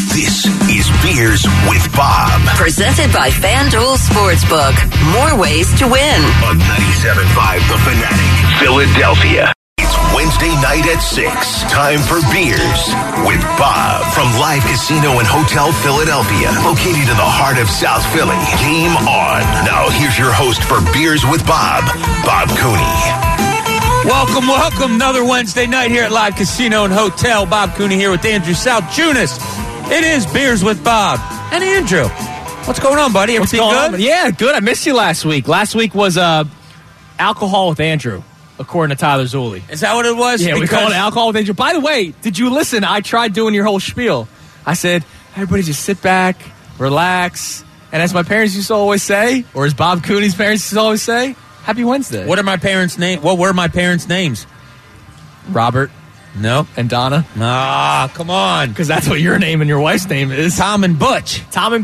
This is Beers with Bob. Presented by FanDuel Sportsbook. More ways to win. On 97.5 The Fanatic, Philadelphia. It's Wednesday night at 6. Time for Beers with Bob from Live Casino and Hotel Philadelphia. Located in the heart of South Philly. Game on. Now here's your host for Beers with Bob, Bob Cooney. Welcome. Another Wednesday night here at Live Casino and Hotel. Bob Cooney here with Andrew Salchunas. It is Beers with Bob and Andrew. What's going on, buddy? Everything good? Yeah, good. I missed you last week. Last week was Alcohol with Andrew, according to Tyler Zulli. Is that what it was? Yeah, we called it Alcohol with Andrew. By the way, did you listen? I tried doing your whole spiel. I said, everybody just sit back, relax, and as my parents used to always say, or as Bob Cooney's parents used to always say, Happy Wednesday. What were my parents' names? Robert. Nope. And Donna. Ah, come on. Because that's what your name and your wife's name is. Tom and Butch. Yeah, Tom and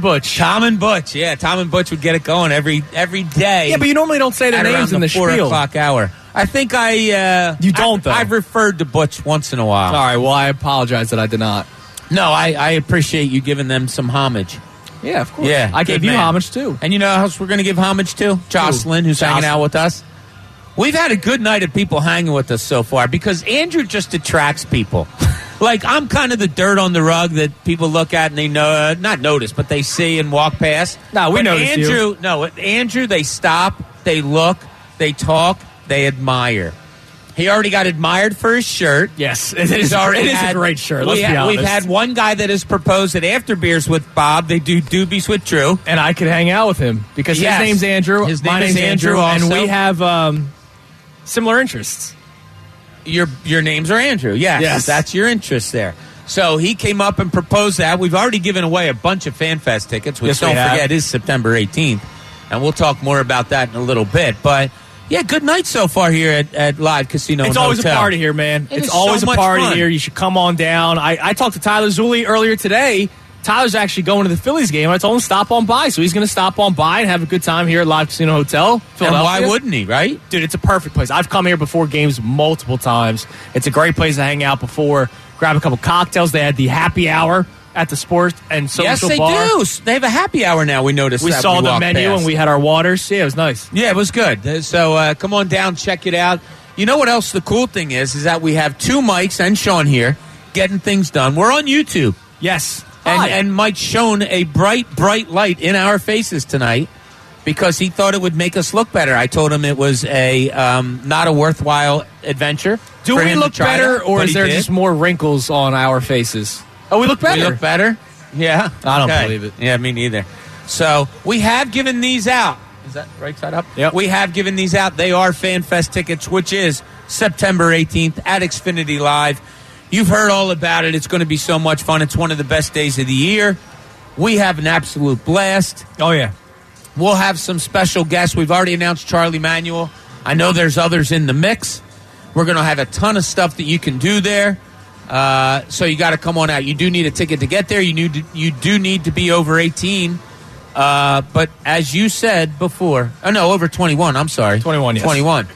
Butch would get it going every day. Yeah, but you normally don't say their names in the 4 spiel. o'clock hour. I think You don't, though. I've referred to Butch once in a while. All right, well, I apologize that I did not. No, I appreciate you giving them some homage. Yeah, of course. Yeah, I gave you homage, too. And you know who else we're going to give homage to? Jocelyn, who's hanging out with us. We've had a good night of people hanging with us so far because Andrew just attracts people. Like, I'm kind of the dirt on the rug that people look at and they know, not notice, but they see and walk past. No, we notice you. No, with Andrew, they stop, they look, they talk, they admire. He already got admired for his shirt. Yes, it is a great shirt, let's be honest. We've had one guy that has proposed that after Beers with Bob, they do doobies with Drew. And I could hang out with him because his name's Andrew. My name's Andrew also. And we have similar interests. Your names are Andrew, yes. That's your interest there. So he came up and proposed that. We've already given away a bunch of FanFest tickets, which don't forget is September 18th. And we'll talk more about that in a little bit. But yeah, good night so far here at Live Casino and Hotel. It's always a party here, man. It's always a party here. You should come on down. I talked to Tyler Zulli earlier today. Tyler's actually going to the Phillies game. I told him stop on by. So he's going to stop on by and have a good time here at Live Casino Hotel, Philadelphia. And why wouldn't he, right? Dude, it's a perfect place. I've come here before games multiple times. It's a great place to hang out before, grab a couple cocktails. They had the happy hour at the sports and social bar. Yes, they do. They have a happy hour now, we noticed. We saw the menu past. And we had our waters. Yeah, it was nice. Yeah, it was good. So come on down, check it out. You know what else the cool thing is that we have two Mikes and Sean here getting things done. We're on YouTube. Yes. And Mike shone a bright light in our faces tonight because he thought it would make us look better. I told him it was a not a worthwhile adventure. Do we look better, or is there just more wrinkles on our faces? Oh, we look better. We look better? Yeah. I don't believe it. Yeah, me neither. So we have given these out. Is that right side up? Yep. We have given these out. They are FanFest tickets, which is September 18th at Xfinity Live. You've heard all about it. It's going to be so much fun. It's one of the best days of the year. We have an absolute blast. Oh, yeah. We'll have some special guests. We've already announced Charlie Manuel. I know there's others in the mix. We're going to have a ton of stuff that you can do there. So you got to come on out. You do need a ticket to get there. You do need to be over 18. But as you said before, over 21. I'm sorry, 21. Yes. 21.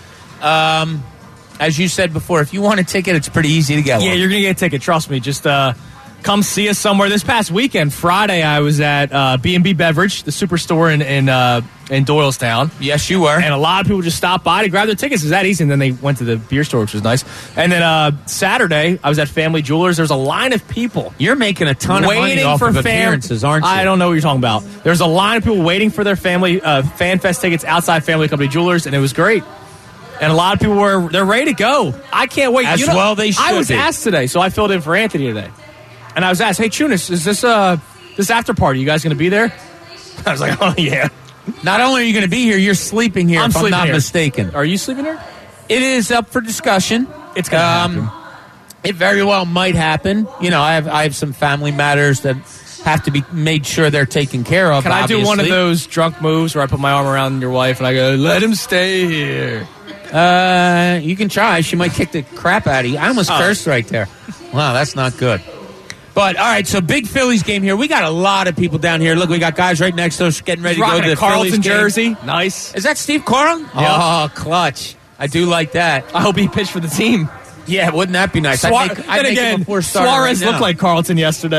As you said before, if you want a ticket, it's pretty easy to get one. Yeah, you're going to get a ticket. Trust me. Just come see us somewhere. This past weekend, Friday, I was at B&B Beverage, the superstore in Doylestown. Yes, you were. And a lot of people just stopped by to grab their tickets. It was that easy. And then they went to the beer store, which was nice. And then Saturday, I was at Family Jewelers. There's a line of people. You're making a ton of money off of appearances, aren't you? I don't know what you're talking about. There's a line of people waiting for their family FanFest tickets outside Family Company Jewelers, and it was great. And a lot of people they're ready to go. I can't wait. Well, they should. I was asked today, so I filled in for Anthony today. And I was asked, hey, Chunas, is this after party? You guys going to be there? I was like, oh, yeah. Not only are you going to be here, you're sleeping here, I'm not mistaken. Are you sleeping here? It is up for discussion. It's going to happen. It very well might happen. You know, I have some family matters that have to be made sure they're taken care of. Can I do one of those drunk moves where I put my arm around your wife and I go, let him stay here? You can try. She might kick the crap out of you. I almost cursed right there. Wow, that's not good. But, all right, so big Phillies game here. We got a lot of people down here. Look, we got guys right next to us getting ready to go to the Carlton Phillies jersey. Game. Nice. Is that Steve Carlton? Yep. Oh, clutch. I do like that. I hope he pitched for the team. Yeah, wouldn't that be nice? Suarez looked like Carlton yesterday.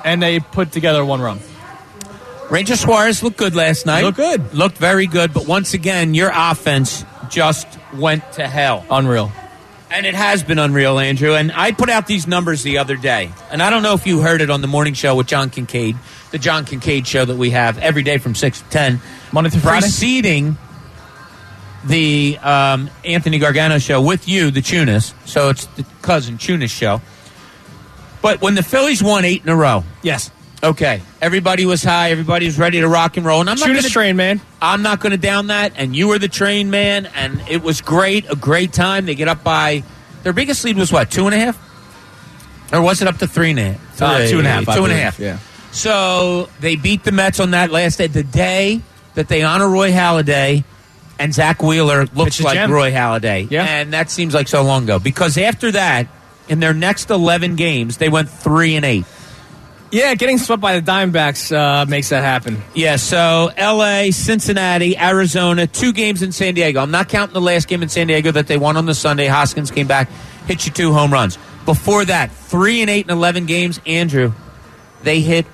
and they put together 1 run. Ranger Suarez looked good last night. Looked good. Looked very good, but once again, your offense just went to hell. Unreal. And it has been unreal, Andrew. And I put out these numbers the other day. And I don't know if you heard it on the morning show with John Kincaid, the John Kincaid show that we have every day from 6 to 10. Monday through Friday. Preceding the Anthony Gargano show with you, the Tunis. So it's the cousin Tunis show. But when the Phillies won 8 in a row. Yes. Okay. Everybody was high. Everybody was ready to rock and roll. And I'm not Tunis train, man. I'm not going to down that. And you were the train man. And it was great. A great time. They get up by... Their biggest lead was what? 2.5? Or was it up to 3.5? 2.5. 2.5. Yeah. So they beat the Mets on that last day. The day that they honor Roy Halladay, and Zach Wheeler looks like gem. Roy Halladay. Yeah. And that seems like so long ago. Because after that, in their next 11 games, they went 3-8. Yeah, getting swept by the Diamondbacks makes that happen. Yeah, so L.A., Cincinnati, Arizona, 2 games in San Diego. I'm not counting the last game in San Diego that they won on the Sunday. Hoskins came back, hit you 2 home runs. Before that, 3-8 in 11 games. Andrew, they hit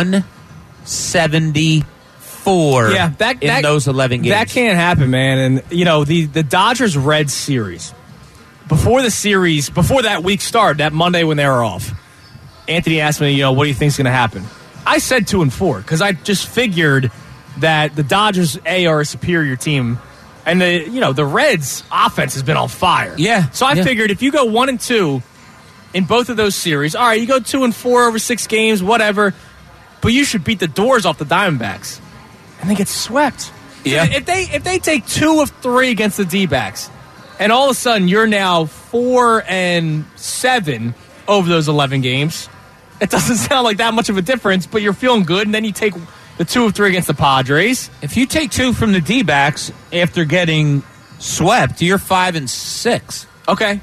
174 in those 11 games. That can't happen, man. And, you know, the Dodgers-Reds series, before that week started, that Monday when they were off, Anthony asked me, what do you think is going to happen? I said 2-4 because I just figured that the Dodgers, are a superior team, and the Reds' offense has been on fire. Yeah. So I figured if you go 1-2 in both of those series, all right, you go 2-4 over 6 games, whatever, but you should beat the doors off the Diamondbacks, and they get swept. Yeah. If they take 2 of 3 against the D-backs, and all of a sudden you're now 4-7 over those 11 games. It doesn't sound like that much of a difference, but you're feeling good, and then you take the 2 of 3 against the Padres. If you take 2 from the D-backs after getting swept, you're 5-6. Okay.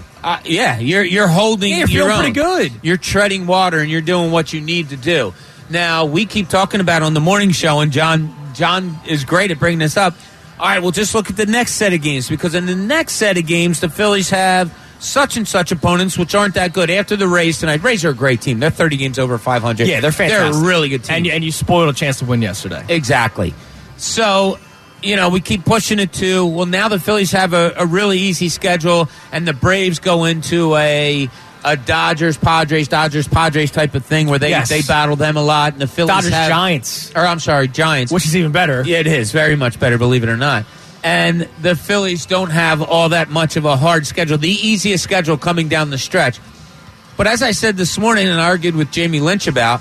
You're holding you're your feeling own. pretty good. You're treading water, and you're doing what you need to do. Now, we keep talking about on the morning show, and John is great at bringing this up. All right, we'll just look at the next set of games, because in the next set of games, the Phillies have such and such opponents, which aren't that good. After the Rays tonight, Rays are a great team. They're 30 games over 500. Yeah, they're fantastic. They're a really good team. And you spoiled a chance to win yesterday. Exactly. So, we keep pushing it to, well, now the Phillies have a really easy schedule, and the Braves go into a Dodgers-Padres type of thing where they battle them a lot, and the Phillies Giants. Giants. Which is even better. Yeah, it is. Very much better, believe it or not. And the Phillies don't have all that much of a hard schedule. The easiest schedule coming down the stretch. But as I said this morning and argued with Jamie Lynch about,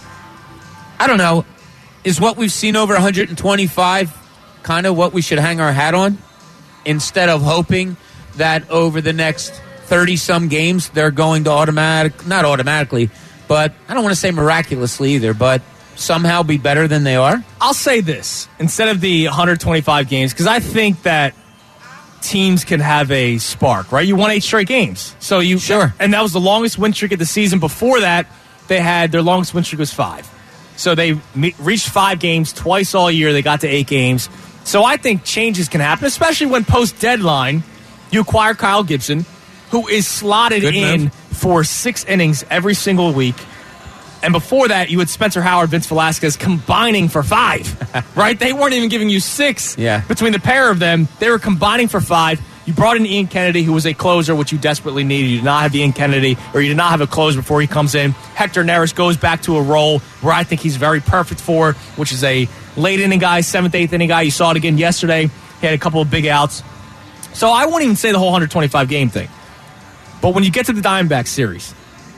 I don't know, is what we've seen over 125 kind of what we should hang our hat on? Instead of hoping that over the next 30-some games they're going to not automatically, but I don't want to say miraculously either, but somehow be better than they are? I'll say this, instead of the 125 games, because I think that teams can have a spark, right? You won 8 straight games. Sure. And that was the longest win streak of the season. Before that, their longest win streak was 5. So they reached 5 games twice all year. They got to 8 games. So I think changes can happen, especially when post-deadline you acquire Kyle Gibson, who is slotted in for 6 innings every single week. And before that, you had Spencer Howard, Vince Velasquez combining for 5, right? They weren't even giving you 6 between the pair of them. They were combining for 5. You brought in Ian Kennedy, who was a closer, which you desperately needed. You did not have Ian Kennedy, or you did not have a closer before he comes in. Hector Neris goes back to a role where I think he's very perfect for, which is a late inning guy, 7th, 8th inning guy. You saw it again yesterday. He had a couple of big outs. So I won't even say the whole 125 game thing. But when you get to the Diamondback series,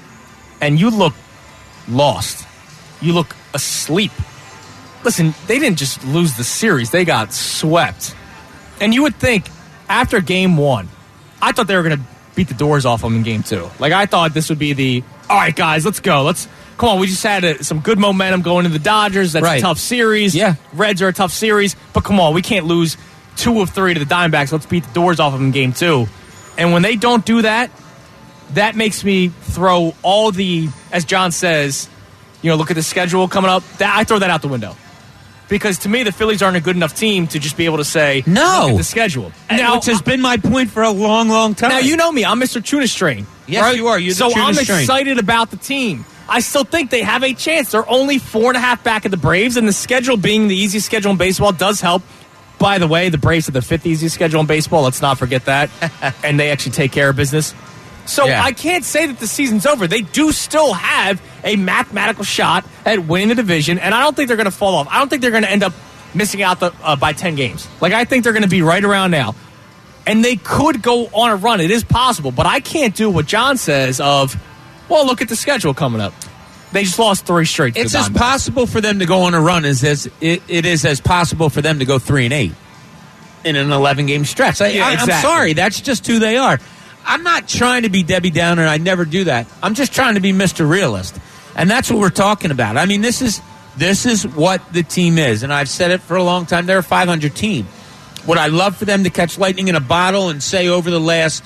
and you look lost, you look asleep. Listen, they didn't just lose the series, they got swept. And you would think after game 1, I thought they were going to beat the doors off them in game 2. Like, I thought this would be all right, guys, let's go. Come on, we just had some good momentum going to the Dodgers. That's a tough series. Yeah. Reds are a tough series. But come on, we can't lose 2 of 3 to the Diamondbacks. Let's beat the doors off of them in game 2. And when they don't do that, that makes me throw all the, as John says, look at the schedule coming up. I throw that out the window. Because to me, the Phillies aren't a good enough team to just be able to say, no, look at the schedule. Now, which has been my point for a long, long time. Now, you know me. I'm Mr. Tunis Train. Yes, right? You are. You're the so Tunis I'm train. Excited about the team. I still think they have a chance. They're only 4.5 back of the Braves, and the schedule being the easiest schedule in baseball does help. By the way, the Braves have the 5th easiest schedule in baseball. Let's not forget that. And they actually take care of business. So I can't say that the season's over. They do still have a mathematical shot at winning the division, and I don't think they're going to fall off. I don't think they're going to end up missing out by 10 games. Like, I think they're going to be right around now. And they could go on a run. It is possible. But I can't do what John says of, well, look at the schedule coming up. They just lost 3 straight. It's as possible for them to go on a run as it is as possible for them to go 3-8 in an 11-game stretch. I'm sorry, that's just who they are. I'm not trying to be Debbie Downer. I never do that. I'm just trying to be Mr. Realist, and that's what we're talking about. I mean, this is what the team is, and I've said it for a long time. They're a 500 team. Would I love for them to catch lightning in a bottle and say over the last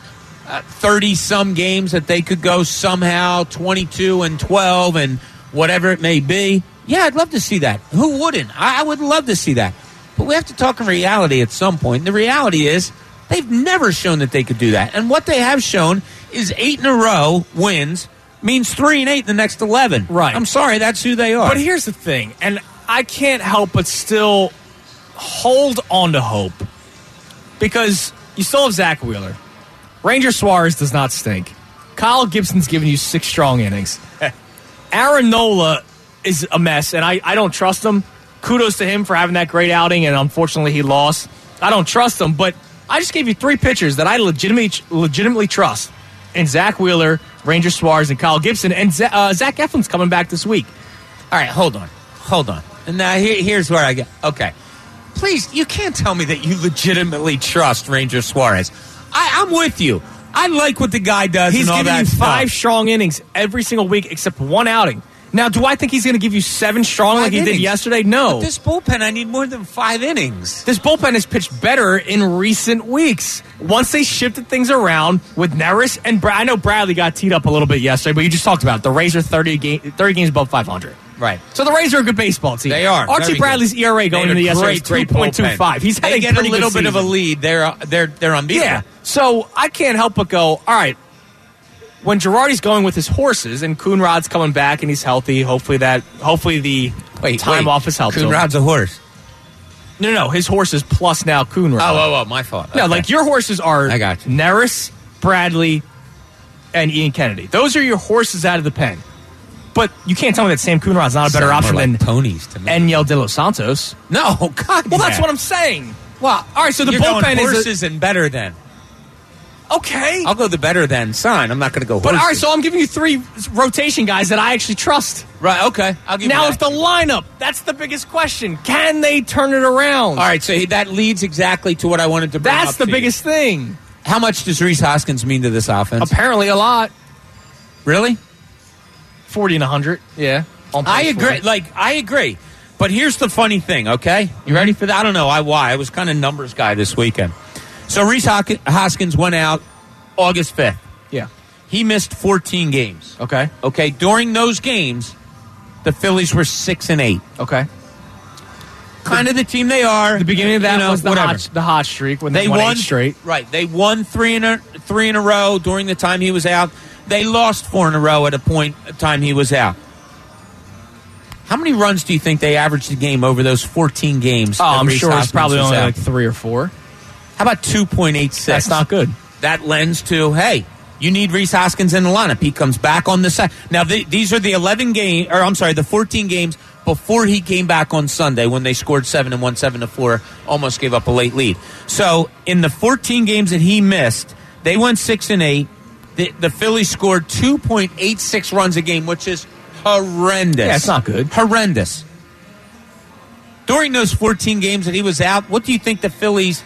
30-some games that they could go somehow 22-12 and whatever it may be? Yeah, I'd love to see that. Who wouldn't? I would love to see that. But we have to talk in reality at some point. And the reality is they've never shown that they could do that. And what they have shown is 8 in a row wins means 3-8 in the next 11. Right. I'm sorry, that's who they are. But here's the thing, and I can't help but still hold on to hope because you still have Zach Wheeler. Ranger Suarez does not stink. Kyle Gibson's giving you 6 strong innings. Aaron Nola is a mess, and I don't trust him. Kudos to him for having that great outing, and unfortunately he lost. I don't trust him, but I just gave you 3 pitchers that I legitimately trust in Zach Wheeler, Ranger Suarez, and Kyle Gibson, and Zach Eflin's coming back this week. All right, hold on. And now here's where I get. Okay. Please, you can't tell me that you legitimately trust Ranger Suarez. I'm with you. I like what the guy does. He's and all giving you that 5 stuff. strong innings every single week except 1 outing. Now, do I think he's going to give you 7 strong like he did yesterday? No. But this bullpen, I need more than 5 innings. This bullpen has pitched better in recent weeks. Once they shifted things around with Neris and I know Bradley got teed up a little bit yesterday, but you just talked about it. The Rays are 30 games above 500. Right. So the Rays are a good baseball team. They are. Archie Bradley's ERA going into the yesterday is 3.25. He's had they get a pretty little good bit of a season. lead. They're unbeatable. Yeah. So I can't help but go, all right, when Girardi's going with his horses and Coonrod's coming back and he's healthy, hopefully the time off has helped him. Coonrod's a horse. No, his horses plus now Coonrod. Oh, my fault. No, Okay. like your horses are I got you. Neris, Bradley, and Ian Kennedy. Those are your horses out of the pen. But you can't tell me that Sam Coonrod's not a better Sound more option like than ponies to me. Enyel De Los Santos. No, God. Well, that's what I'm saying. Well, all right, so the you're bullpen going is horses and better than. okay. I'll go the better than sign. I'm not going to go horses. But all right, so I'm giving you 3 rotation guys that I actually trust. Right, okay. I'll give Now, you if the lineup, that's the biggest question. Can they turn it around? All right, so that leads exactly to what I wanted to bring up. That's the to biggest thing. you. How much does Rhys Hoskins mean to this offense? Apparently a lot. Really? 40 and 100. Yeah. I agree. I agree. But here's the funny thing, okay? You ready for that? I don't know why. I was kind of numbers guy this weekend. So Rhys Hoskins went out August 5th. Yeah. He missed 14 games. Okay. Okay, during those games, the Phillies were 6-8. Okay. Kind of the team they are. The beginning of that was the hot streak when they won 8 straight. Right. They won 3 in a row during the time he was out. They lost 4 in a row at a point of time he was out. How many runs do you think they averaged a game over those 14 games? Oh, I'm sure it's probably only out? like 3 or 4. How about 2.86? That's not good. That lends to, hey, you need Rhys Hoskins in the lineup. He comes back on the side. Now, these are the 14 games before he came back on Sunday when they scored 7 and won 7-4, almost gave up a late lead. So, in the 14 games that he missed, they went 6-8. The Phillies scored 2.86 runs a game, which is horrendous. Yeah, it's not good. Horrendous. During those 14 games that he was out, what do you think the Phillies'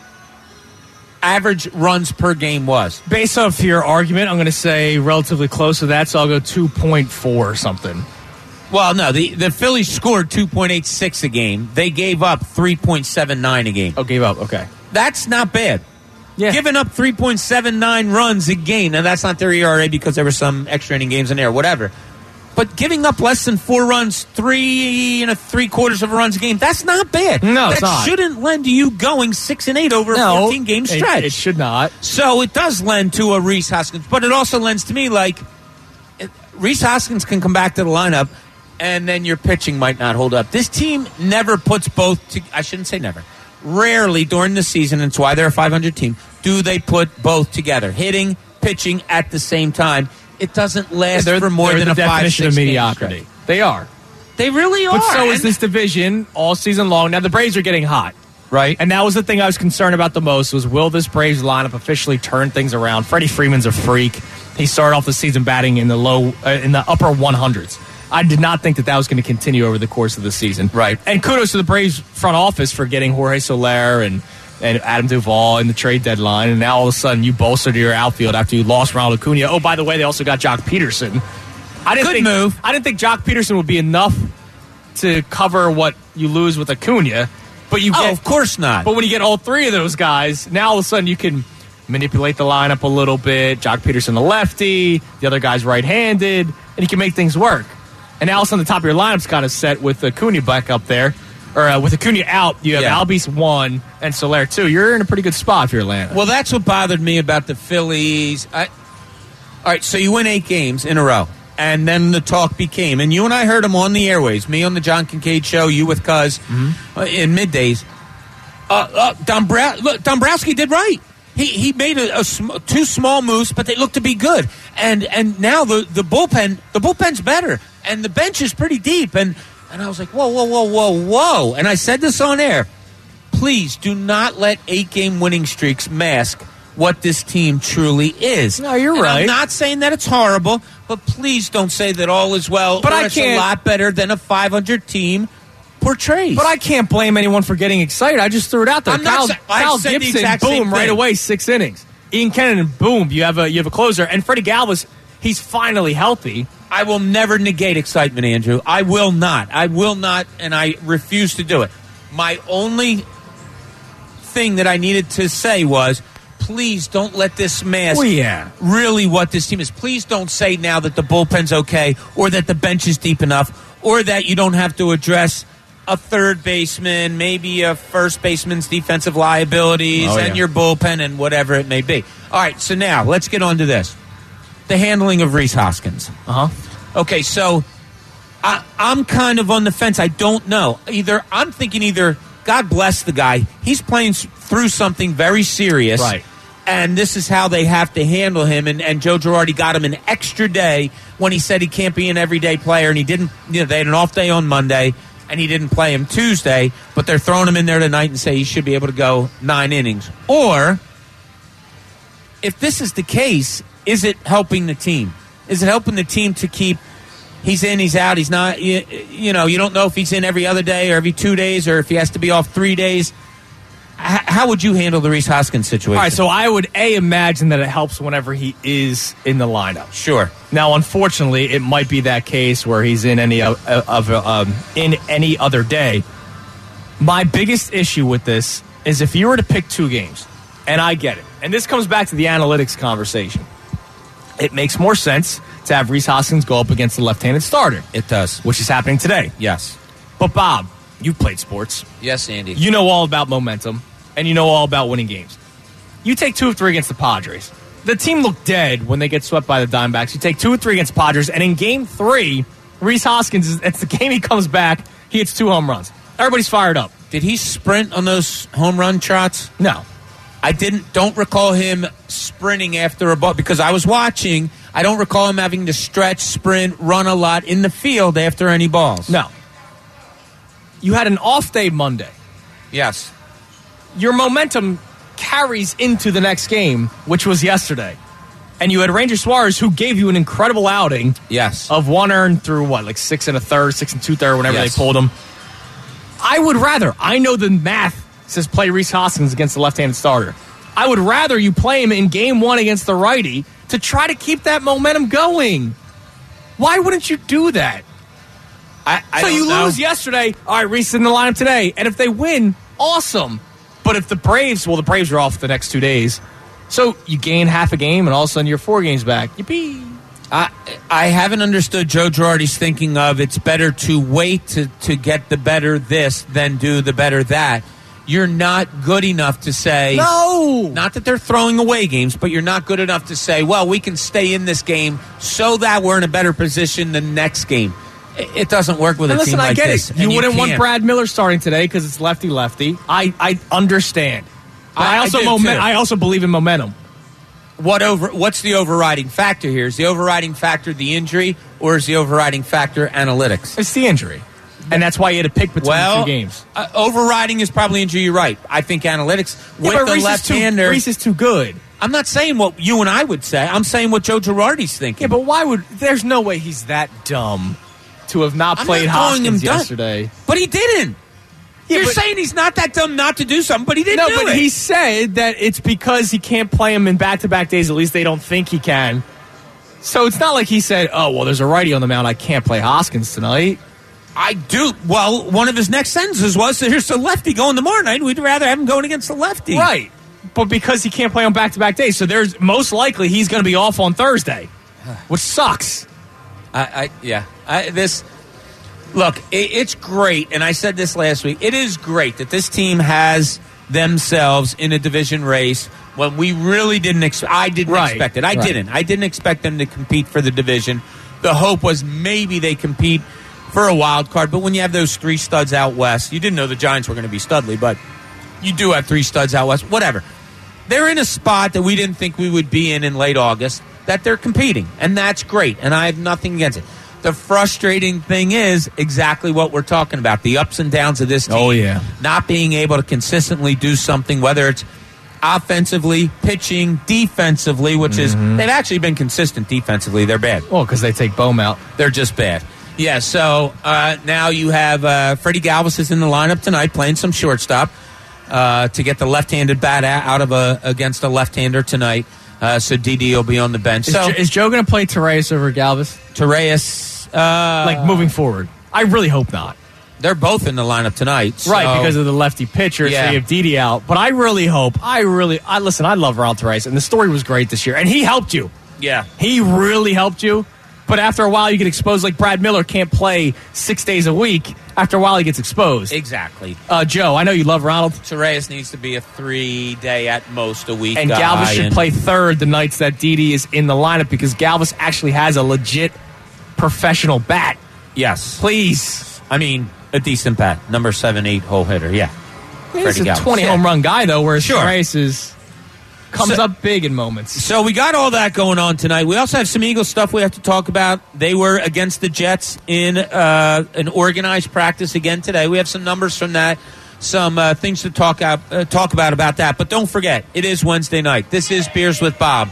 average runs per game was? Based off your argument, I'm going to say relatively close to that, so I'll go 2.4 or something. Well, no, the Phillies scored 2.86 a game. They gave up 3.79 a game. Oh, gave up. Okay. That's not bad. Yeah. Giving up 3.79 runs a game. Now, that's not their ERA because there were some extra inning games in there, whatever. But giving up less than 4 runs, 3 3/4 of a runs a game, that's not bad. No, it's not. That shouldn't lend to you going 6-8 over a 14-game stretch. It should not. So it does lend to a Rhys Hoskins, but it also lends to me like Rhys Hoskins can come back to the lineup, and then your pitching might not hold up. This team never puts both. I shouldn't say never. Rarely during the season, and it's why they're a 500 team, do they put both together, hitting, pitching at the same time. It doesn't last for more than a 5-6 definition of mediocrity. game. They are. They really are. But so is this division all season long. Now, the Braves are getting hot. Right. And that was the thing I was concerned about the most was, will this Braves lineup officially turn things around? Freddie Freeman's a freak. He started off the season batting in the upper 100s. I did not think that was going to continue over the course of the season. Right. And kudos to the Braves front office for getting Jorge Soler and Adam Duvall in the trade deadline. And now all of a sudden you bolstered your outfield after you lost Ronald Acuna. Oh, by the way, they also got Jock Peterson. Good move. I didn't think Jock Peterson would be enough to cover what you lose with Acuna. But of course not. But when you get all three of those guys, now all of a sudden you can manipulate the lineup a little bit. Jock Peterson, the lefty, the other guy's right-handed, and you can make things work. And now all of a sudden the top of your lineup's kind of set with Acuna back up there. Or with Acuna out, you have Albies 1 and Soler 2. You're in a pretty good spot if you're Atlanta. Well, that's what bothered me about the Phillies. All right, so you win 8 games in a row. And then the talk became, and you and I heard him on the airways, me on the John Kincaid show, you with Cuz in middays. Dombrowski did right. He made 2 small moves, but they looked to be good. And now the bullpen's better, and the bench is pretty deep. And I was like, whoa. And I said this on air. Please do not let 8-game winning streaks mask what this team truly is. No, you're right. I'm not saying that it's horrible, but please don't say that all is well. But it's a lot better than a 500 team portrays. But I can't blame anyone for getting excited. I just threw it out there. Kyle Gibson, boom, right away, 6 innings. Ian Kennan, boom, you have a closer. And Freddie Galvis, he's finally healthy. I will never negate excitement, Andrew. I will not, and I refuse to do it. My only thing that I needed to say was, please don't let this mask really what this team is. Please don't say now that the bullpen's okay, or that the bench is deep enough, or that you don't have to address a third baseman, maybe a first baseman's defensive liabilities, and your bullpen and whatever it may be. All right, so now let's get on to this. The handling of Rhys Hoskins. Okay, so I'm kind of on the fence. I don't know. I'm thinking God bless the guy. He's playing through something very serious. Right. And this is how they have to handle him. And Joe Girardi got him an extra day when he said he can't be an everyday player. And he didn't, they had an off day on Monday, and he didn't play him Tuesday. But they're throwing him in there tonight and say he should be able to go 9 innings. Or, if this is the case, is it helping the team? Is it helping the team to keep, he's in, he's out, he's not, you don't know if he's in every other day or every 2 days or if he has to be off 3 days. How would you handle the Rhys Hoskins situation? All right, so I would imagine that it helps whenever he is in the lineup. Sure. Now, unfortunately, it might be that case where he's in any other day. My biggest issue with this is if you were to pick 2 games, and I get it, and this comes back to the analytics conversation. It makes more sense to have Rhys Hoskins go up against the left-handed starter. It does. Which is happening today. Yes. But Bob, you've played sports. Yes, Andy. You know all about momentum, and you know all about winning games. You take 2 of 3 against the Padres. The team looked dead when they get swept by the Diamondbacks. You take 2 of 3 against the Padres, and in Game 3, Rhys Hoskins, it's the game he comes back, he hits 2 home runs. Everybody's fired up. Did he sprint on those home run shots? No. I don't recall him sprinting after a ball because I was watching. I don't recall him having to stretch, sprint, run a lot in the field after any balls. No. You had an off day Monday. Yes. Your momentum carries into the next game, which was yesterday. And you had Ranger Suarez, who gave you an incredible outing. Yes. Of 1 earned through, 6 1/3, 6 2/3, whenever they pulled him. I would rather, I know the math says play Rhys Hoskins against the left-handed starter. I would rather you play him in Game 1 against the righty to try to keep that momentum going. Why wouldn't you do that? So you lose yesterday. All right, Rhys in the lineup today. And if they win, awesome. But if the Braves are off the next 2 days. So you gain half a game, and all of a sudden you're 4 games back. Yippee. I haven't understood Joe Girardi's thinking of it's better to wait to get the better this than do the better that. you're not good enough to say, No! not that they're throwing away games, but you're not good enough to say, well, we can stay in this game so that we're in a better position the next game. It doesn't work with a team like this. You wouldn't want Brad Miller starting today because it's lefty-lefty. I understand. But I also believe in momentum. What's the overriding factor here? Is the overriding factor the injury, or is the overriding factor analytics? It's the injury. And that's why you had to pick between the two games. Overriding is probably injury, you're right. I think analytics with the left-hander. Reese is too good. I'm not saying what you and I would say. I'm saying what Joe Girardi's thinking. Yeah, but there's no way he's that dumb to have not played Hoskins yesterday. But he didn't. Yeah, You're saying he's not that dumb not to do something, but he didn't do it. No, but he said that it's because he can't play him in back-to-back days. At least they don't think he can. So it's not like he said, oh, well, there's a righty on the mound. I can't play Hoskins tonight. I do. Well, one of his next sentences was, here's the lefty going tomorrow night. We'd rather have him going against the lefty. Right. But because he can't play on back-to-back days, so there's most likely he's going to be off on Thursday, which sucks. Look, it's great, and I said this last week. It is great that this team has themselves in a division race when we really didn't expect. I didn't expect it. I didn't expect them to compete for the division. The hope was maybe they compete for a wild card, but when you have those three studs out west, you didn't know the Giants were going to be studly, but you do have three studs out west. Whatever. They're in a spot that we didn't think we would be in late August, that they're competing, and that's great, and I have nothing against it. The frustrating thing is exactly what we're talking about, the ups and downs of this team. Oh, yeah. Not being able to consistently do something, whether it's offensively, pitching, defensively, which is, they've actually been consistent defensively. They're bad. Well, because they take Bohm out. They're just bad. Yeah, so now you have Freddie Galvis is in the lineup tonight playing some shortstop to get the left-handed bat out of against a left-hander tonight. So Didi will be on the bench. Is Joe going to play Torreyes over Galvis? Torreyes, moving forward. I really hope not. They're both in the lineup tonight. So. Right, because of the lefty pitcher, so you have Didi out. But I really hope, listen, I love Ronald Torreyes, and the story was great this year. And he helped you. Yeah. He really helped you. But after a while, you get exposed. Like Brad Miller can't play 6 days a week. After a while, he gets exposed. Exactly. Joe, I know you love Ronald. Torreyes needs to be a 3-day at most a week. And Galvis should play third the nights that Didi is in the lineup because Galvis actually has a legit professional bat. Yes. Please. I mean, a decent bat. Number 7-8 hole hitter. Yeah. He's a 20 home run guy, though, whereas Torreyes comes up big in moments. So we got all that going on tonight. We also have some Eagles stuff we have to talk about. They were against the Jets in an organized practice again today. We have some numbers from that, some things to talk about that. But don't forget, it is Wednesday night. This is Beers with Bob.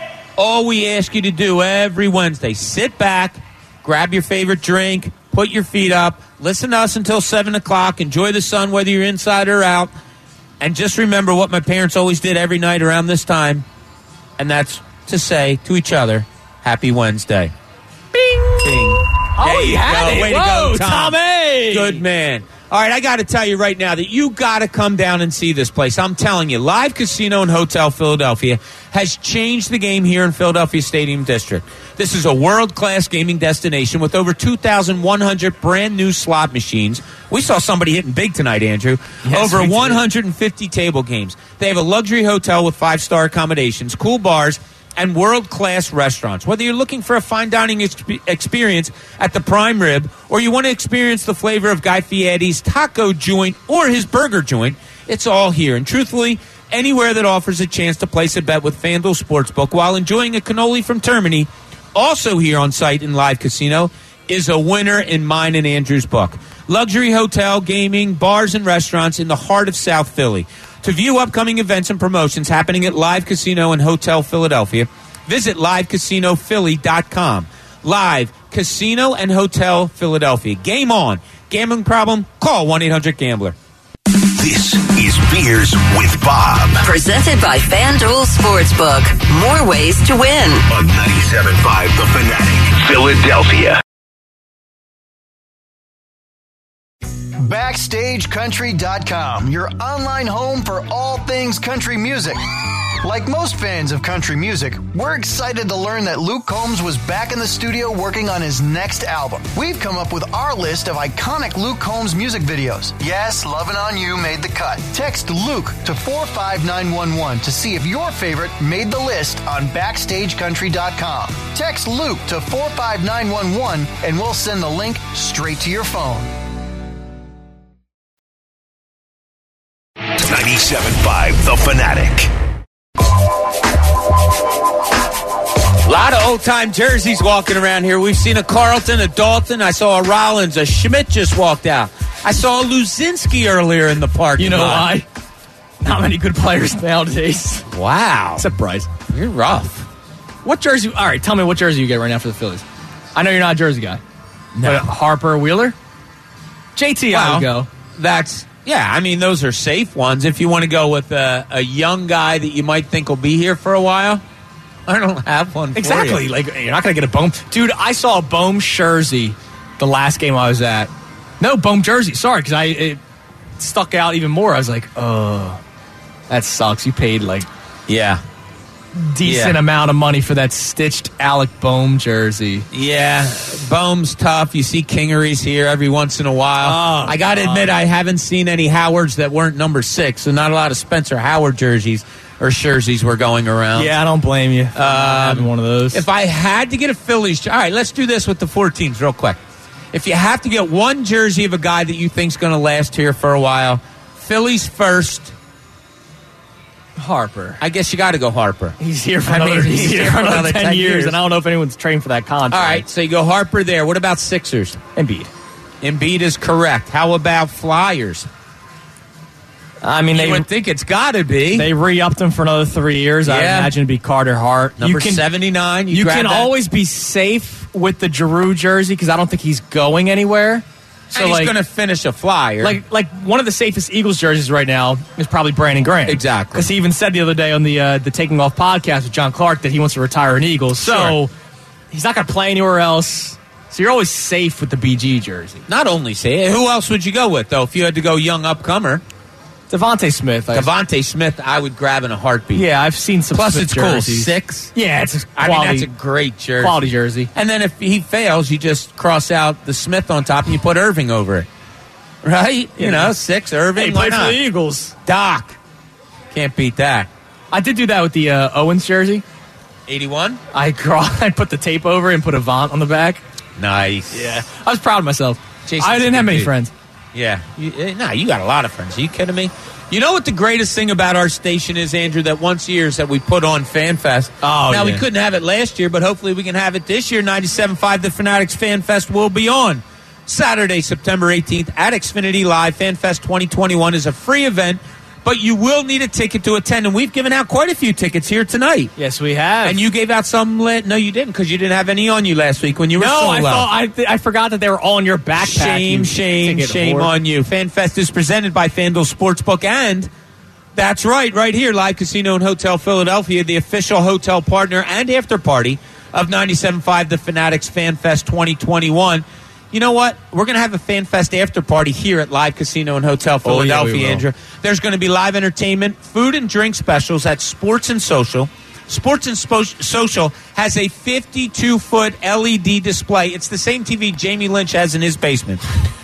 All we ask you to do every Wednesday, sit back, grab your favorite drink, put your feet up, listen to us until 7 o'clock, enjoy the sun whether you're inside or out. And just remember what my parents always did every night around this time, and that's to say to each other, Happy Wednesday. Bing! Bing. Oh, you had it. Way Whoa, to go, Tom. Tommy! Good man. All right, I got to tell you right now that you got to come down and see this place. I'm telling you, Live Casino and Hotel Philadelphia has changed the game here in Philadelphia Stadium District. This is a world-class gaming destination with over 2,100 brand-new slot machines. We saw somebody hitting big tonight, Andrew. Yes, over 150 table games. They have a luxury hotel with 5-star accommodations, cool bars, and world-class restaurants. Whether you're looking for a fine dining experience at the Prime Rib or you want to experience the flavor of Guy Fieri's taco joint or his burger joint, it's all here. And truthfully, anywhere that offers a chance to place a bet with FanDuel Sportsbook while enjoying a cannoli from Termini, also here on site in Live Casino, is a winner in mine and Andrew's book. Luxury hotel, gaming, bars, and restaurants in the heart of South Philly. To view upcoming events and promotions happening at Live Casino and Hotel Philadelphia, visit livecasinophilly.com. Live Casino and Hotel Philadelphia. Game on. Gambling problem? Call 1-800-GAMBLER. This is Beers with Bob. Presented by FanDuel Sportsbook. More ways to win. On 97.5 The Fanatic, Philadelphia. BackstageCountry.com, your online home for all things country music. Like most fans of country music, we're excited to learn that Luke Combs was back in the studio working on his next album. We've come up with our list of iconic Luke Combs music videos. Yes, Lovin' On You made the cut. Text Luke to 45911 to see if your favorite made the list on BackstageCountry.com. Text Luke to 45911 and we'll send the link straight to your phone. 97.5 The Fanatic. A lot of old-time jerseys walking around here. We've seen a Carlton, a Dalton. I saw a Rollins. A Schmidt just walked out. I saw a Luzinski earlier in the park. You know why? Not many good players nowadays. Wow. Except Bryce. You're rough. What jersey? All right, tell me what jersey you get right now for the Phillies. I know you're not a jersey guy. No. But Harper, Wheeler? JT, I would go. I mean, those are safe ones. If you want to go with a young guy that you might think will be here for a while, I don't have one for exactly. you. Like, you're not going to get a Bohm. Dude, I saw a Bohm jersey the last game I was at. No, Bohm jersey. Sorry, because it stuck out even more. I was like, oh, that sucks. You paid, decent amount of money for that stitched Alec Bohm jersey. Yeah, Bohm's tough. You see Kingery's here every once in a while. I got to admit, I haven't seen any Howards that weren't number 6, so not a lot of Spencer Howard jerseys or jerseys were going around. Yeah, I don't blame you for having one of those. If I had to get a Phillies... All right, let's do this with the 4 teams real quick. If you have to get one jersey of a guy that you think's going to last here for a while, Phillies first... Harper. I guess you got to go Harper. He's here for another 10 years, and I don't know if anyone's trained for that contract. All right, so you go Harper there. What about Sixers? Embiid. Embiid is correct. How about Flyers? I mean, you would think it's got to be. They re-upped him for another 3 years. Yeah. I imagine it'd be Carter Hart. Number 79. You can always be safe with the Giroux jersey because I don't think he's going anywhere. So and he's going to finish a Flyer. Like one of the safest Eagles jerseys right now is probably Brandon Graham. Exactly. Because he even said the other day on the Taking Off podcast with John Clark that he wants to retire an Eagles. So he's not going to play anywhere else. So you're always safe with the BG jersey. Not only safe. Who else would you go with, though, if you had to go young upcomer? Devontae Smith. Devontae Smith, I would grab in a heartbeat. Yeah, I've seen some Plus, Smith it's jerseys. cool. 6. Yeah, it's that's a great jersey. Quality jersey. And then if he fails, you just cross out the Smith on top and you put Irving over it. Right? You know, 6, Irving. He played for the Eagles. Doc. Can't beat that. I did do that with the Owens jersey. 81? I put the tape over and put Avant on the back. Nice. Yeah. I was proud of myself. Jason's I didn't have many friends. Yeah. You got a lot of friends. Are you kidding me? You know what the greatest thing about our station is, Andrew, that once a year is that we put on FanFest. Now, we couldn't have it last year, but hopefully we can have it this year. 97.5 The Fanatics FanFest will be on Saturday, September 18th at Xfinity Live. FanFest 2021 is a free event, but you will need a ticket to attend, and we've given out quite a few tickets here tonight. Yes, we have. And you gave out some... No, you didn't, because you didn't have any on you last week when you were solo. No, I forgot that they were all in your backpack. Shame on you. FanFest is presented by FanDuel Sportsbook, and that's right here, Live Casino and Hotel Philadelphia, the official hotel partner and after party of 97.5 The Fanatics FanFest 2021. You know what? We're going to have a FanFest after party here at Live Casino and Hotel Philadelphia, Andrew. There's going to be live entertainment, food and drink specials at Sports and Social. Sports and Social has a 52-foot LED display. It's the same TV Jamie Lynch has in his basement.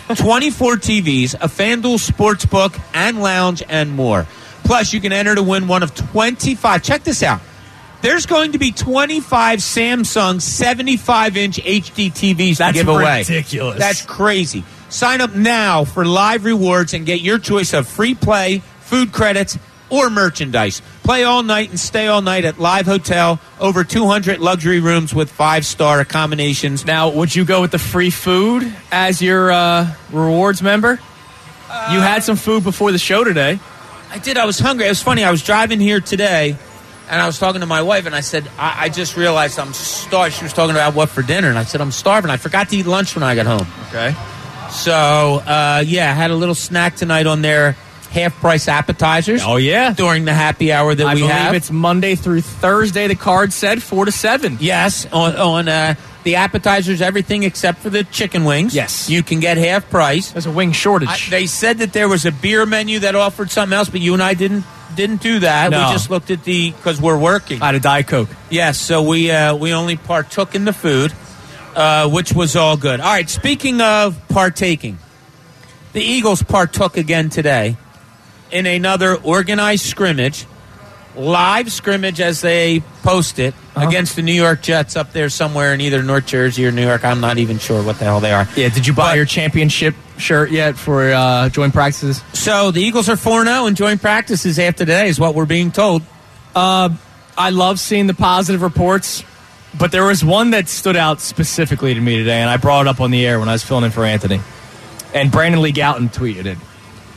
24 TVs, a FanDuel Sportsbook and lounge, and more. Plus, you can enter to win one of 25. Check this out. There's going to be 25 Samsung 75-inch HD TVs to give away. That's ridiculous. That's crazy. Sign up now for live rewards and get your choice of free play, food credits, or merchandise. Play all night and stay all night at Live Hotel. Over 200 luxury rooms with 5-star accommodations. Now, would you go with the free food as your rewards member? You had some food before the show today. I did. I was hungry. It was funny. I was driving here today, and I was talking to my wife, and I said, I just realized I'm starved. She was talking about what for dinner, and I said, I'm starving. I forgot to eat lunch when I got home. Okay. So, I had a little snack tonight on their half-price appetizers. Oh, yeah. During the happy hour that we have. I believe it's Monday through Thursday, the card said, 4 to 7. Yes, on the appetizers, everything except for the chicken wings. Yes. You can get half price. There's a wing shortage. They said that there was a beer menu that offered something else, but you and I didn't didn't do that. No. We just looked at because we're working. I had a Diet Coke. Yes, so we only partook in the food, which was all good. All right, speaking of partaking, the Eagles partook again today in another organized scrimmage, live scrimmage as they post it, against the New York Jets up there somewhere in either North Jersey or New York. I'm not even sure what the hell they are. Yeah, did you buy your championship shirt yet for joint practices? So the Eagles are 4-0 in joint practices after today is what we're being told. I love seeing the positive reports, but there was one that stood out specifically to me today, and I brought it up on the air when I was filling in for Anthony. And Brandon Lee Gouton tweeted it.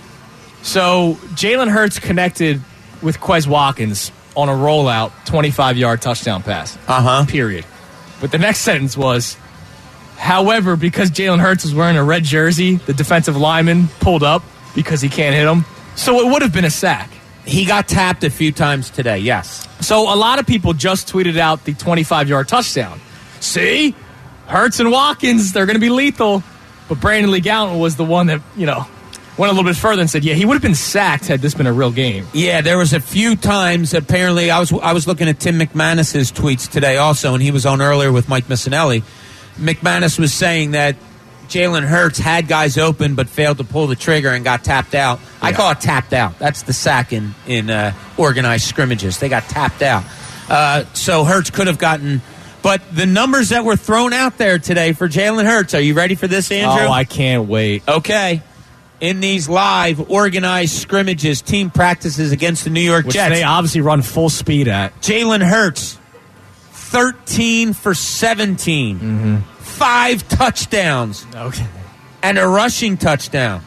So Jalen Hurts connected with Quez Watkins on a rollout 25-yard touchdown pass. Period. But the next sentence was, however, because Jalen Hurts was wearing a red jersey, the defensive lineman pulled up because he can't hit him. So it would have been a sack. He got tapped a few times today, yes. So a lot of people just tweeted out the 25-yard touchdown. See? Hurts and Watkins, they're going to be lethal. But Brandon Lee Gouton was the one that, went a little bit further and said, yeah, he would have been sacked had this been a real game. Yeah, there was a few times, apparently, I was looking at Tim McManus's tweets today also, and he was on earlier with Mike Missinelli. McManus was saying that Jalen Hurts had guys open but failed to pull the trigger and got tapped out. Yeah. I call it tapped out. That's the sack in organized scrimmages. They got tapped out. So Hurts could have gotten... But the numbers that were thrown out there today for Jalen Hurts, are you ready for this, Andrew? Oh, I can't wait. Okay. In these live organized scrimmages, team practices against the New York Jets. They obviously run full speed at. Jalen Hurts, 13 for 17. Mm-hmm. 5 touchdowns. Okay. And a rushing touchdown.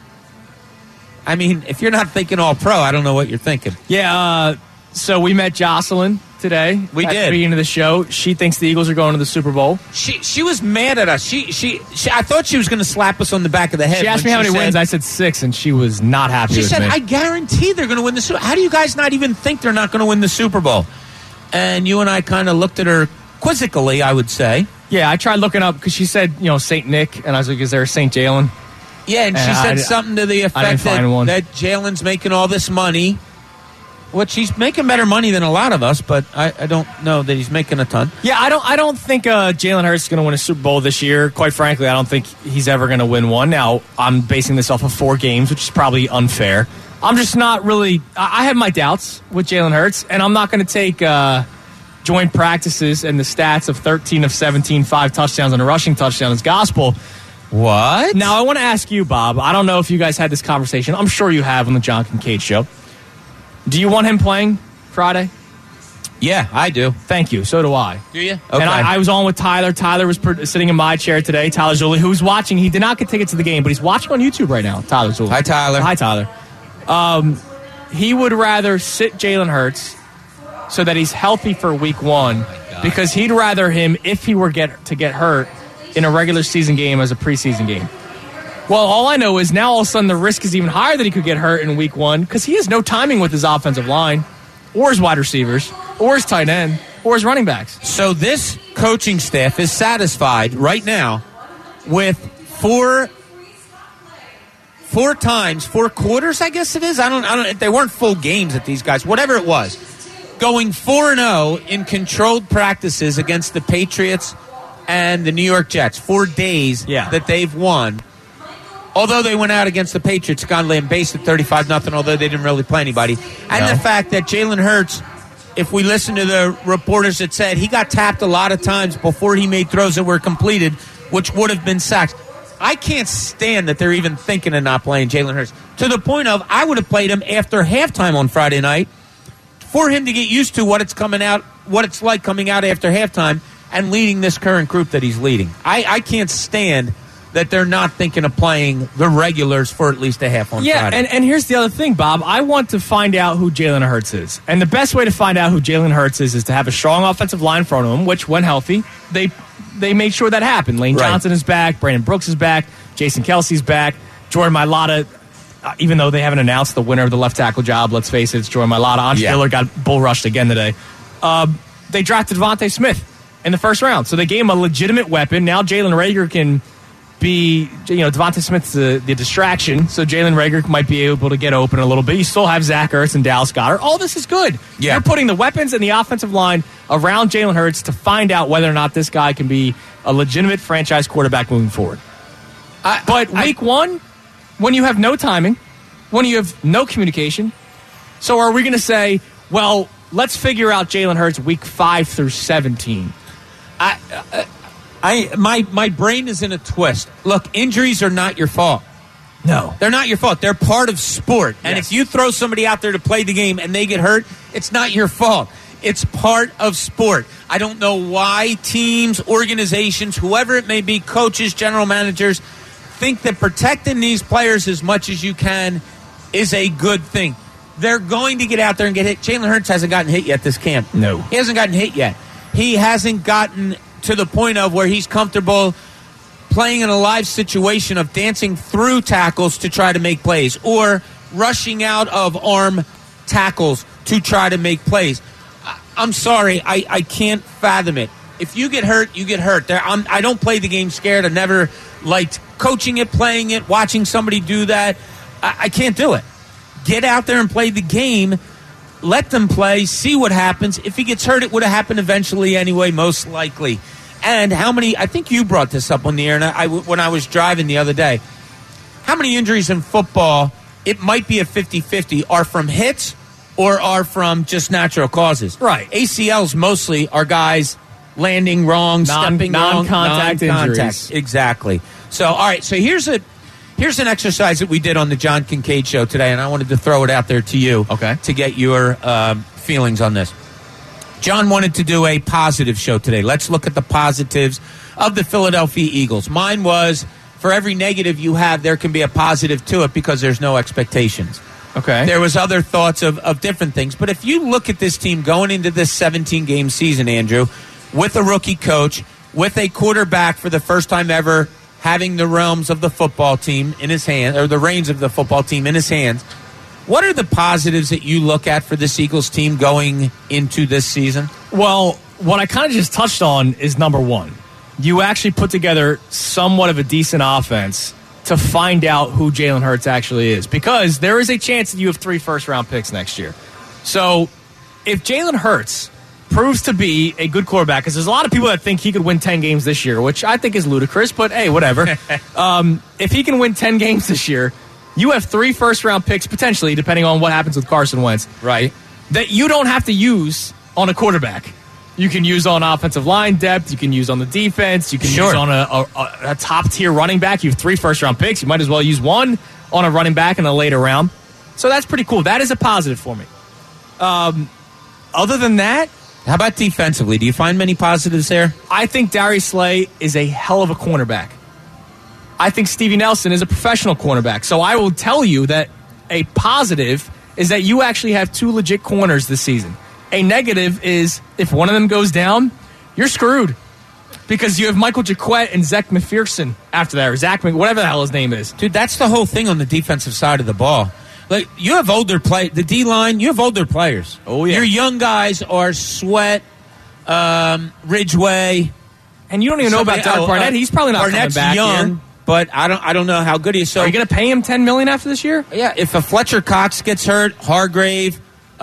I mean, if you're not thinking all pro, I don't know what you're thinking. Yeah, so we met Jocelyn today. We did. At the beginning of the show. She thinks the Eagles are going to the Super Bowl. She was mad at us. She I thought she was going to slap us on the back of the head. She asked me how many wins. I said 6, and she was not happy with me. She said, I guarantee they're going to win the Super Bowl. How do you guys not even think they're not going to win the Super Bowl? And you and I kind of looked at her quizzically, I would say. Yeah, I tried looking up because she said, St. Nick, and I was like, is there a St. Jalen? Yeah, and she said something to the effect that Jalen's making all this money. Which he's making better money than a lot of us, but I don't know that he's making a ton. Yeah, I don't think Jalen Hurts is going to win a Super Bowl this year. Quite frankly, I don't think he's ever going to win one. Now, I'm basing this off of 4 games, which is probably unfair. I'm just not really... I have my doubts with Jalen Hurts, and I'm not going to take joint practices and the stats of 13 of 17, 5 touchdowns and a rushing touchdown as gospel. What? Now, I want to ask you, Bob. I don't know if you guys had this conversation. I'm sure you have on the John Kincaid Show. Do you want him playing Friday? Yeah, I do. Thank you. So do I. Do you? Okay. And I was on with Tyler. Tyler was sitting in my chair today. Tyler Zulli, who's watching. He did not get tickets to the game, but he's watching on YouTube right now. Tyler Zulli. Hi, Tyler. Hi, Tyler. He would rather sit Jalen Hurts so that he's healthy for week 1 because he'd rather him, if he were to get hurt, in a regular season game as a preseason game. Well, all I know is now all of a sudden the risk is even higher that he could get hurt in week 1 because he has no timing with his offensive line or his wide receivers or his tight end or his running backs. So this coaching staff is satisfied right now with 4 quarters, I guess it is. I don't. They weren't full games at these guys. Whatever it was, going 4-0 in controlled practices against the Patriots and the New York Jets. 4 days that they've won. Although they went out against the Patriots, got lambasted 35-0, although they didn't really play anybody. And the fact that Jalen Hurts, if we listen to the reporters that said he got tapped a lot of times before he made throws that were completed, which would have been sacks. I can't stand that they're even thinking of not playing Jalen Hurts. To the point of, I would have played him after halftime on Friday night for him to get used to what it's like coming out after halftime and leading this current group that he's leading. I can't stand that they're not thinking of playing the regulars for at least a half on Friday. Yeah, and here's the other thing, Bob. I want to find out who Jalen Hurts is. And the best way to find out who Jalen Hurts is to have a strong offensive line in front of him, which, when healthy, they made sure that happened. Lane Johnson is back. Brandon Brooks is back. Jason Kelsey's back. Jordan Mailata, even though they haven't announced the winner of the left tackle job, let's face it, it's Jordan Mailata. Andre Dillard got bull rushed again today. They drafted Devontae Smith in the first round. So they gave him a legitimate weapon. Now Jalen Reagor can be, Devontae Smith's the distraction, so Jalen Reagor might be able to get open a little bit. You still have Zach Ertz and Dallas Goedert. All this is good. Yeah. You're putting the weapons and the offensive line around Jalen Hurts to find out whether or not this guy can be a legitimate franchise quarterback moving forward. But week one, when you have no timing, when you have no communication, so are we going to say, well, let's figure out Jalen Hurts week 5 through 17? My brain is in a twist. Look, injuries are not your fault. No. They're not your fault. They're part of sport. And Yes. if you throw somebody out there to play the game and they get hurt, it's not your fault. It's part of sport. I don't know why teams, organizations, whoever it may be, coaches, general managers, think that protecting these players as much as you can is a good thing. They're going to get out there and get hit. Jalen Hurts hasn't gotten hit yet this camp. No. He hasn't gotten hit yet. He hasn't gotten to the point of where he's comfortable playing in a live situation of dancing through tackles to try to make plays or rushing out of arm tackles to try to make plays. I'm sorry, I can't fathom it. If you get hurt, you get hurt. I don't play the game scared. I've never liked coaching it, playing it, watching somebody do that. I can't do it. Get out there and play the game. Let them play, see what happens. If he gets hurt, it would have happened eventually anyway, most likely. And how many, I think you brought this up on the air and when I was driving the other day, how many injuries in football, it might be a 50-50, are from hits or are from just natural causes? Right. ACLs mostly are guys landing wrong, stepping wrong. Non-contact injuries. Exactly. So, all right, so here's an exercise that we did on the John Kincaid Show today, and I wanted to throw it out there to you to get your feelings on this. John wanted to do a positive show today. Let's look at the positives of the Philadelphia Eagles. Mine was, for every negative you have, there can be a positive to it because there's no expectations. Okay. There was other thoughts of different things. But if you look at this team going into this 17-game season, Andrew, with a rookie coach, with a quarterback for the first time ever having the realms of the football team in his hand, or the reins of the football team in his hands, what are the positives that you look at for this Eagles team going into this season? Well, what I kind of just touched on is number one. You actually put together somewhat of a decent offense to find out who Jalen Hurts actually is. Because there is a chance that you have 3 first-round picks next year. So if Jalen Hurts proves to be a good quarterback, because there's a lot of people that think he could win 10 games this year, which I think is ludicrous, but hey, whatever. If he can win 10 games this year, you have 3 first-round picks, potentially, depending on what happens with Carson Wentz. Right. That you don't have to use on a quarterback. You can use on offensive line depth. You can use on the defense. You can use on a top-tier running back. You have 3 first-round picks. You might as well use one on a running back in a later round. So that's pretty cool. That is a positive for me. Other than that, how about defensively? Do you find many positives there? I think Darius Slay is a hell of a cornerback. I think Stevie Nelson is a professional cornerback. So I will tell you that a positive is that you actually have 2 legit corners this season. A negative is if one of them goes down, you're screwed. Because you have Michael Jacquet and Zach McPherson after that, or Zach, whatever the hell his name is. Dude, that's the whole thing on the defensive side of the ball. Like, you have older the D-line, you have older players. Oh, yeah. Your young guys are Sweat, Ridgeway. And you don't even know about Derek Barnett. He's probably not Barnett's coming back young, here. but I don't know how good he is. So, are you going to pay him $10 million after this year? Yeah, if a Fletcher Cox gets hurt, Hargrave,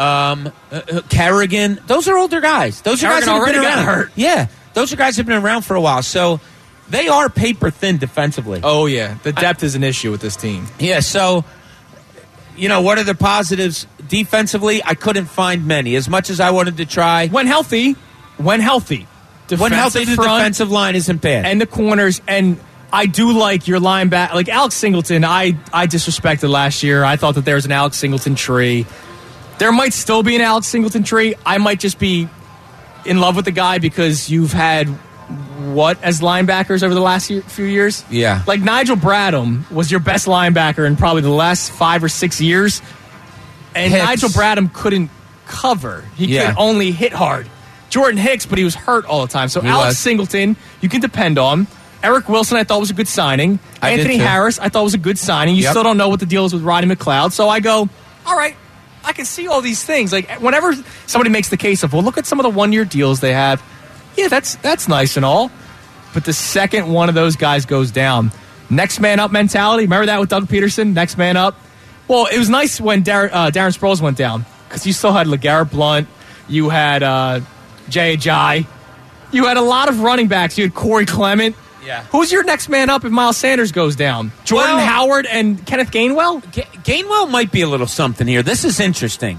Kerrigan, those are older guys. Those are guys that have been around. Hurt. Yeah, those are guys that have been around for a while. So they are paper thin defensively. Oh, yeah. The depth is an issue with this team. Yeah, so, what are the positives defensively? I couldn't find many. As much as I wanted to try. When healthy. The defensive line isn't bad. And the corners. And I do like your linebacker. Like Alex Singleton, I disrespected last year. I thought that there was an Alex Singleton tree. There might still be an Alex Singleton tree. I might just be in love with the guy because you've had as linebackers over the last few years? Yeah. Like Nigel Bradham was your best linebacker in probably the last 5 or 6 years. And Nigel Bradham couldn't cover. He could only hit hard. Jordan Hicks, but he was hurt all the time. So Alex Singleton, you can depend on. Eric Wilson, I thought was a good signing. Anthony Harris, I thought was a good signing. You still don't know what the deal is with Rodney McLeod. So I go, all right, I can see all these things. Like whenever somebody makes the case of, well, look at some of the 1-year deals they have. Yeah, that's nice and all. But the second one of those guys goes down, next man up mentality. Remember that with Doug Peterson? Next man up. Well, it was nice when Darren Sproles went down because you still had LeGarrette Blount. You had Jay Ajayi. You had a lot of running backs. You had Corey Clement. Yeah. Who's your next man up if Miles Sanders goes down? Jordan Howard and Kenneth Gainwell? Gainwell might be a little something here. This is interesting.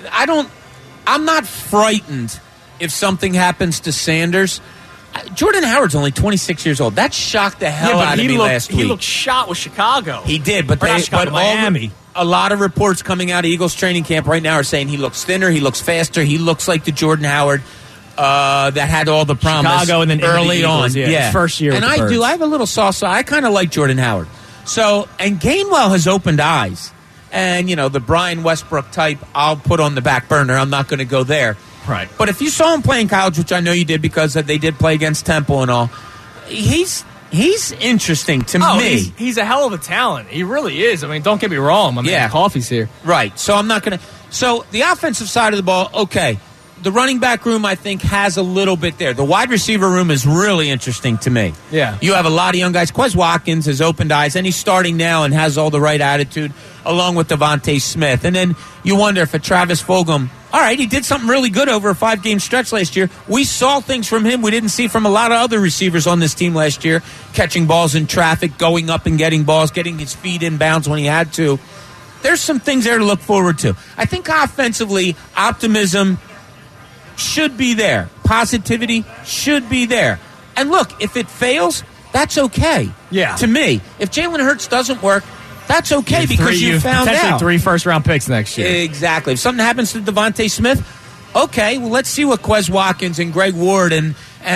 I'm not frightened if something happens to Sanders. Jordan Howard's only 26 years old. That shocked the hell out of me last week. He looked shot with Chicago. He did, but Miami. A lot of reports coming out of Eagles training camp right now are saying he looks thinner, he looks faster, he looks like the Jordan Howard that had all the promise Chicago and then early the Eagles, on. Yeah, his first year. And I have a little soft spot. I kind of like Jordan Howard. So, and Gainwell has opened eyes. And, the Brian Westbrook type, I'll put on the back burner. I'm not going to go there. Right. But if you saw him play in college, which I know you did because they did play against Temple and all, he's interesting to me. He's a hell of a talent. He really is. I mean, don't get me wrong. My man Coffey's here. Right. So I'm not going to. So the offensive side of the ball, okay. The running back room, I think, has a little bit there. The wide receiver room is really interesting to me. Yeah. You have a lot of young guys. Quez Watkins has opened eyes, and he's starting now and has all the right attitude, along with Devontae Smith. And then you wonder if a Travis Fulgham, all right, he did something really good over a 5-game stretch last year. We saw things from him we didn't see from a lot of other receivers on this team last year, catching balls in traffic, going up and getting balls, getting his feet in bounds when he had to. There's some things there to look forward to. I think offensively, optimism should be there. Positivity should be there. And look, if it fails, that's okay. Yeah. To me, if Jalen Hurts doesn't work, that's okay because you found out. 3 first-round picks next year. Exactly. If something happens to Devontae Smith, okay, well, let's see what Quez Watkins and Greg Ward and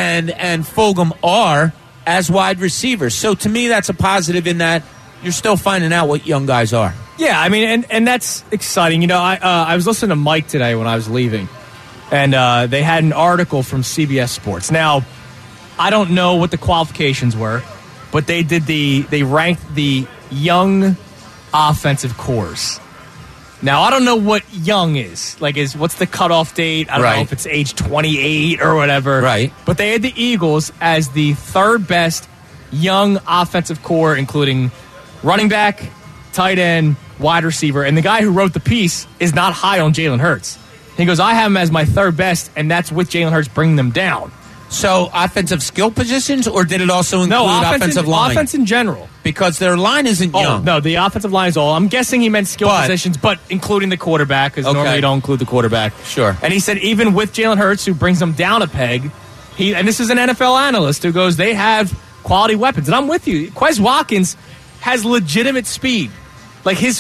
Fulgham are as wide receivers. So to me, that's a positive in that you're still finding out what young guys are. Yeah, I mean, and that's exciting. I was listening to Mike today when I was leaving, and they had an article from CBS Sports. Now, I don't know what the qualifications were, but they ranked the young offensive cores. Now, I don't know what young is. What's the cutoff date? I don't know if it's age 28 or whatever. Right. But they had the Eagles as the third best young offensive core, including running back, tight end, wide receiver. And the guy who wrote the piece is not high on Jalen Hurts. He goes, I have him as my third best, and that's with Jalen Hurts bringing them down. So offensive skill positions, or did it also include offensive line? Offense in general. Because their line isn't young. No, the offensive line is all. I'm guessing he meant skill positions, but including the quarterback, because normally you don't include the quarterback. Sure. And he said even with Jalen Hurts, who brings them down a peg, and this is an NFL analyst who goes, they have quality weapons. And I'm with you. Quez Watkins has legitimate speed. Like his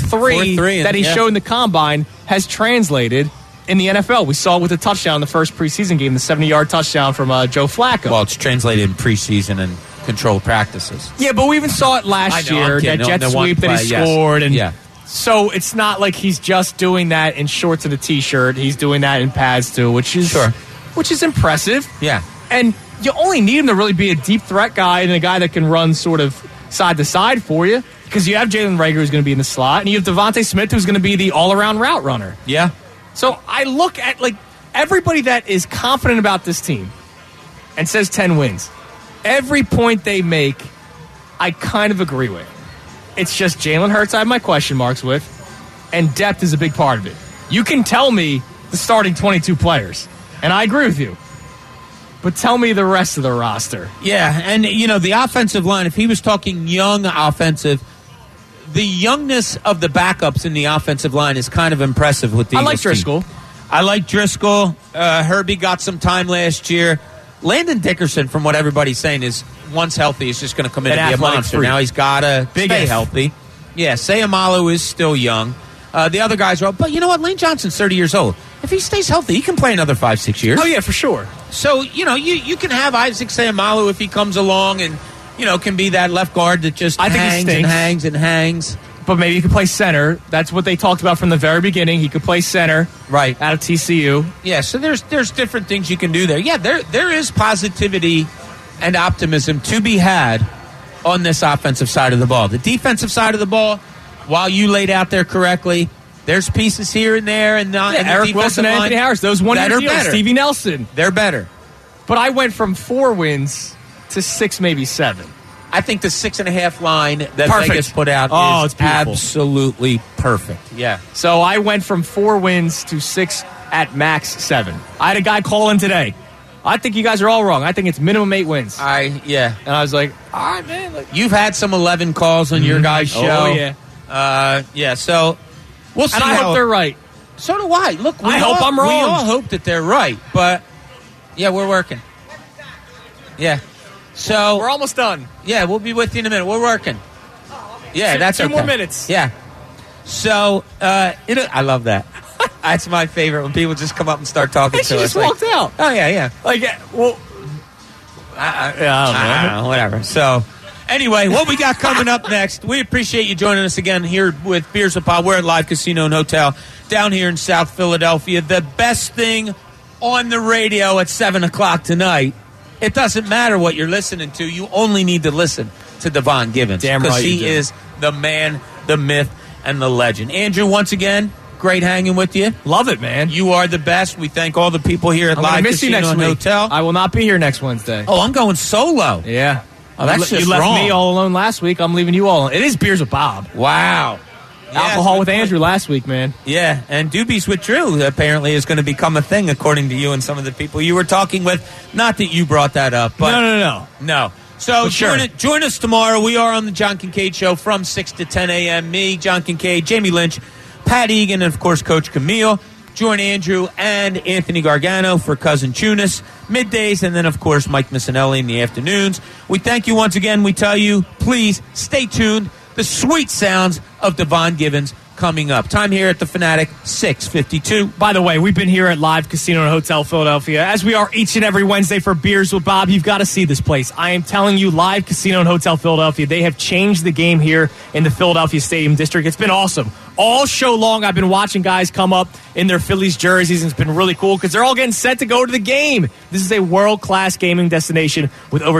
4.3 that he showed in the combine has translated in the NFL. We saw it with a touchdown in the first preseason game, the 70-yard touchdown from Joe Flacco. Well, it's translated in preseason and controlled practices. Yeah, but we even saw it last year, that jet sweep that he scored. And so it's not like he's just doing that in shorts and a T-shirt. He's doing that in pads, too, which is impressive. Yeah. And you only need him to really be a deep threat guy and a guy that can run sort of side to side for you, because you have Jalen Reagor who's going to be in the slot, and you have Devontae Smith who's going to be the all-around route runner. Yeah. So I look at everybody that is confident about this team and says 10 wins. Every point they make, I kind of agree with. It's just Jalen Hurts I have my question marks with, and depth is a big part of it. You can tell me the starting 22 players, and I agree with you. But tell me the rest of the roster. Yeah, and, the offensive line, if he was talking young offensive, the youngness of the backups in the offensive line is kind of impressive with the Eagles. I like Driscoll. I like Driscoll. Herbie got some time last year. Landon Dickerson, from what everybody's saying, is once healthy, is just going to come in and be a monster. Now he's got to stay healthy. Yeah, Sayamalu is still young. The other guys are, but you know what? Lane Johnson's 30 years old. If he stays healthy, he can play another 5-6 years. Oh, yeah, for sure. So, you can have Isaac Sayamalu if he comes along and, can be that left guard that just hangs. But maybe he could play center. That's what they talked about from the very beginning. He could play center right out of TCU. Yeah, so there's different things you can do there. Yeah, there is positivity and optimism to be had on this offensive side of the ball. The defensive side of the ball, while you laid out there correctly, there's pieces here and there. And Eric Wilson and Anthony Harris, those one-year deals. Stevie Nelson. They're better. But I went from 4 wins to 6, maybe 7. I think the 6.5 line that Perfect. Vegas put out Oh, is it's beautiful. absolutely perfect. Yeah. So I went from 4 wins to 6 at max 7. I had a guy call in today. I think you guys are all wrong. I think it's minimum 8 wins. Yeah. And I was like, all right, man. Like, You've had some 11 calls on your guys' show. Oh, yeah. Yeah, so we'll see. And I hope they're right. So do I. Look, I hope I'm wrong. We all hope that they're right, but yeah, we're working. Yeah. So We're almost done. yeah, we'll be with you in a minute. We're working. Yeah, that's Two okay. more minutes. Yeah. So I love that. That's my favorite when people just come up and start talking She to us. just walked out. Oh yeah. Like, well, I don't know, whatever. So, anyway, what we got coming up next, we appreciate you joining us again here with Beers with Bob. We're at Live Casino and Hotel down here in South Philadelphia. The best thing on the radio at 7 o'clock tonight, it doesn't matter what you're listening to. You only need to listen to Devon Givens. Damn right because you he do. is the man, the myth, and the legend. Andrew, once again, great hanging with you. love it, man. You are the best. We thank all the people here at I'm gonna Live miss you Casino next and week. Hotel. I will not be here next Wednesday. Oh, I'm going solo. Yeah. Oh, that's you just left wrong. me all alone last week. I'm leaving you all alone. It is Beers with Bob. Wow. Alcohol with Andrew last week, man. Yeah, and Doobies with Drew apparently is going to become a thing, according to you and some of the people you were talking with. Not that you brought that up, but No. So But sure. join us tomorrow. We are on the John Kincaid Show from 6 to 10 a.m. Me, John Kincaid, Jamie Lynch, Pat Egan, and, of course, Coach Camille. Join Andrew and Anthony Gargano for Cousin Tunis middays, and then, of course, Mike Missinelli in the afternoons. We thank you once again. We tell you, please stay tuned. The sweet sounds of Devon Givens coming up. Time here at the Fanatic, 6:52. By the way, we've been here at Live Casino and Hotel Philadelphia, as we are each and every Wednesday for Beers with Bob. You've got to see this place. I am telling you, Live Casino and Hotel Philadelphia, they have changed the game here in the Philadelphia Stadium District. It's been awesome. All show long, I've been watching guys come up in their Phillies jerseys, and it's been really cool because they're all getting set to go to the game. This is a world-class gaming destination with over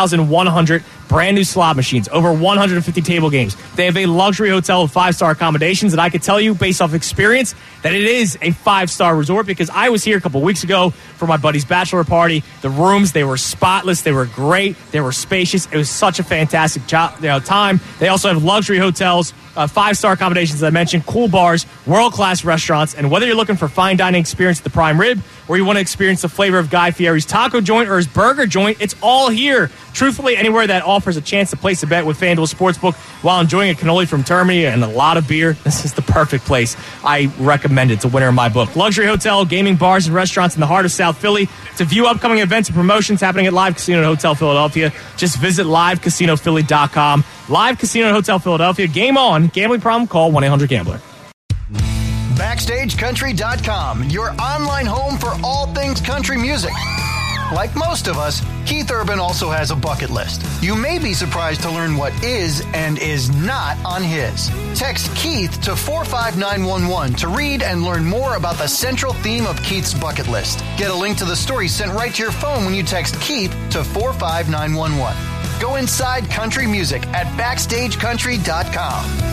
2,100 brand new slot machines, over 150 table games. They have a luxury hotel with 5-star accommodations, and I can tell you, based off experience, that it is a 5-star resort because I was here a couple weeks ago for my buddy's bachelor party. The rooms, they were spotless. They were great. They were spacious. It was such a fantastic time. They also have luxury hotels, 5-star accommodations, as I mentioned, cool bars, world-class restaurants, and whether you're looking for fine dining experience at the Prime Rib or you want to experience the flavor of Guy Fieri's taco joint or his burger joint, it's all here. Truthfully, anywhere that offers a chance to place a bet with FanDuel Sportsbook while enjoying a cannoli from Termini and a lot of beer, this is the perfect place. I recommend it. It's a winner in my book. Luxury hotel, gaming bars, and restaurants in the heart of South Philly. To view upcoming events and promotions happening at Live Casino and Hotel Philadelphia, just visit livecasinophilly.com. Live Casino and Hotel Philadelphia. Game on. Gambling problem? Call 1-800-GAMBLER. BackstageCountry.com, your online home for all things country music. Like most of us, Keith Urban also has a bucket list. You may be surprised to learn what is and is not on his. Text Keith to 45911 to read and learn more about the central theme of Keith's bucket list. Get a link to the story sent right to your phone when you text Keith to 45911. Go inside country music at BackstageCountry.com.